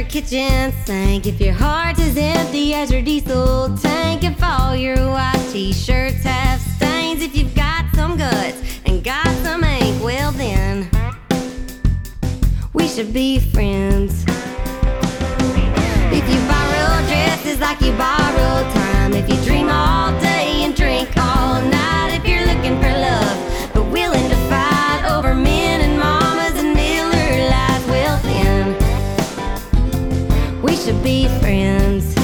your kitchen sink, if your heart's as empty as your diesel tank, if all your white t-shirts have stains, if you've got some guts and got some ink, well then we should be friends. If you borrow dresses like you borrow time, if you dream all day and drink all night, if you're looking for love but willing to fight over men and mamas and Miller Lights, well then we should be friends.